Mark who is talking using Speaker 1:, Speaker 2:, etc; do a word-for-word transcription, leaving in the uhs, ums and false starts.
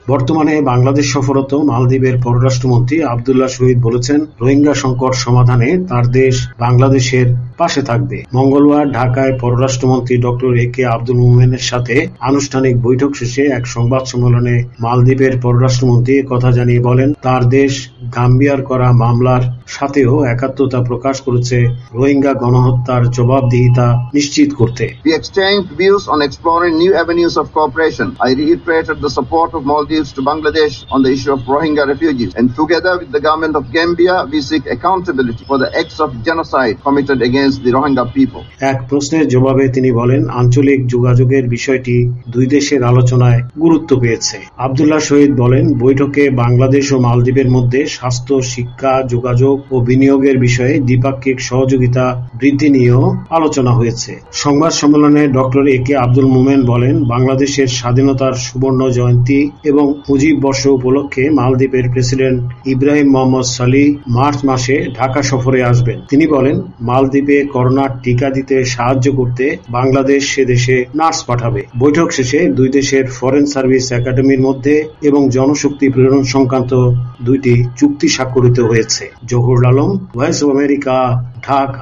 Speaker 1: বর্তমানে বাংলাদেশ সফররত মালদ্বীপের পররাষ্ট্রমন্ত্রী আব্দুল্লাহ শহীদ বলেছেন, রোহিঙ্গা সংকট সমাধানে তার দেশ বাংলাদেশের পাশে থাকবে। মঙ্গলবার ঢাকায় পররাষ্ট্রমন্ত্রী ডক্টর এ কে আব্দুল মোমেনের সাথে আনুষ্ঠানিক বৈঠক শেষে এক সংবাদ সম্মেলনে মালদ্বীপের পররাষ্ট্রমন্ত্রী কথা জানিয়ে বলেন, তার দেশ গাম্বিয়ার করা মামলার সাথেও একাত্মতা প্রকাশ করেছে রোহিঙ্গা গণহত্যার জবাবদিহিতা নিশ্চিত করতে।
Speaker 2: We exchanged views on exploring new avenues of cooperation. I reiterated the support of Maldives to Bangladesh on the issue of Rohingya refugees, and together with the government of Gambia, we seek accountability for the acts of genocide committed against the Rohingya people.
Speaker 1: এক প্রশ্নের জবাবে তিনি বলেন, আঞ্চলিক যোগাযোগের বিষয়টি দুই দেশের আলোচনায় গুরুত্ব পেয়েছে। আব্দুল্লাহ শহীদ বলেন, বৈঠকে বাংলাদেশ ও মালদ্বীপের মধ্যে স্বাস্থ্য, শিক্ষা, যোগাযোগ ও বিনিয়োগের বিষয়ে দ্বিপাক্ষিক সহযোগিতা বৃদ্ধি নিয়েও আলোচনা হয়েছে। সংবাদ সম্মেলনে ডক্টর এ কে আব্দুল মোমেন বলেন, বাংলাদেশের স্বাধীনতার সুবর্ণ জয়ন্তী এবং মুজিব বর্ষ উপলক্ষে মালদ্বীপের প্রেসিডেন্ট ইব্রাহিম মোহাম্মদ সলিহ মার্চ মাসে ঢাকা সফরে আসবেন। তিনি বলেন, মালদ্বীপে করোনার টিকা দিতে সাহায্য করতে বাংলাদেশ সে দেশে নার্স পাঠাবে। বৈঠক শেষে দুই দেশের ফরেন সার্ভিস একাডেমির মধ্যে এবং জনশক্তি প্রেরণ সংক্রান্ত দুইটি চুক্তি স্বাক্ষরিত হয়েছে। Zahurul Alam, voice of America, Dhaka.